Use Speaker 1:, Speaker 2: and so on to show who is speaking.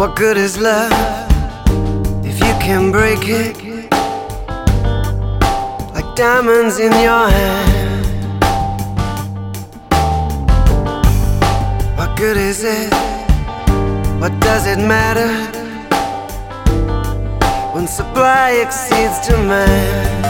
Speaker 1: What good is love if you can break it? Like diamonds in your hand. What good is it? What does it matter when supply exceeds demand?